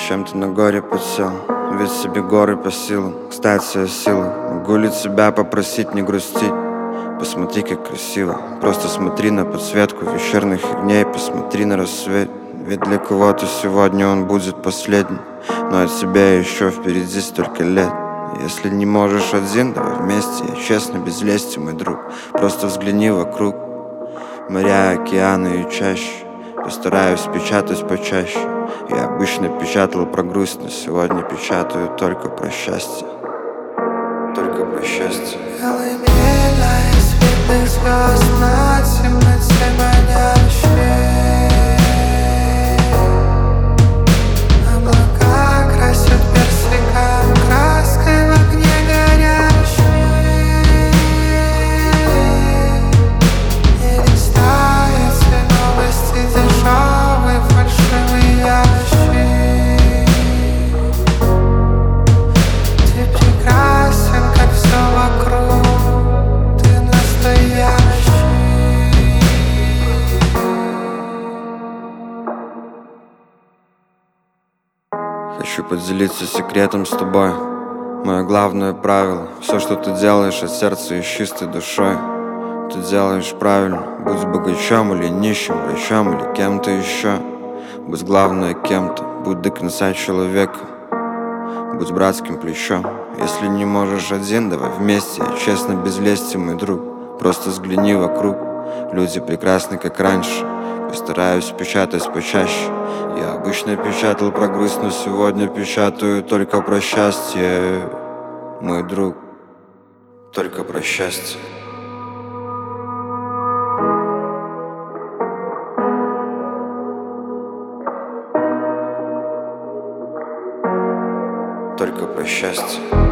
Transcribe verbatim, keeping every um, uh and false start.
Зачем ты на горе подсел? Ведь себе горы по силам. Кстати, о силах. Могу ли тебя попросить не грустить? Посмотри, как красиво. Просто смотри на подсветку вечерних огней. Посмотри на рассвет. Ведь для кого-то сегодня он будет последним. Но от тебя еще впереди столько лет. Если не можешь один, давай вместе. Я честно, без лести, мой друг. Просто взгляни вокруг. Моря, океаны и чаще. Постараюсь печатать почаще. Я обычно печатал про грусть, но сегодня печатаю только про счастье. Только про счастье. Белый миля из светлых звезд на темноте манящей. Облака красят персиком краской в огне горящей. Не листаются новости дешевый фальшивый ящик. Ты прекрасен, как все вокруг, ты настоящий. Хочу поделиться секретом с тобой. Мое главное правило: все, что ты делаешь от сердца и с чистой душой, ты делаешь правильно. Будь богачом или нищим, врачом или кем-то еще. Будь главное кем-то, будь до конца человеком. Будь братским плечом. Если не можешь один, давай вместе. Я честно, без лести, мой друг. Просто взгляни вокруг. Люди прекрасны, как раньше. Постараюсь печатать почаще. Я обычно печатал про грусть, но сегодня печатаю только про счастье, мой друг. Только про счастье. Только про счастье.